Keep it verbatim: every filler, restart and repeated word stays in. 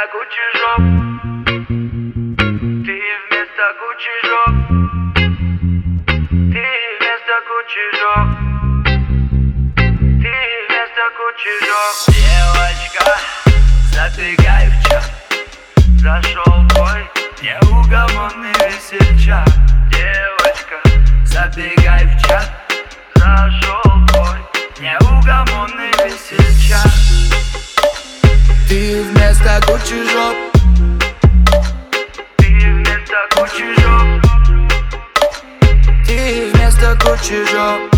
кучи жоп. Ты вместо кучи жоп. Ты вместо кучи жоп. Ты вместо кучи жоп. Девочка, забегай в чат. Зашел твой неугомонный весельчак. Девочка, забегай в чат. Зашел твой неугомонный весельчак. Ты вместо кучи жоп. Ты вместо кучи жоп. Ты вместо кучи жоп.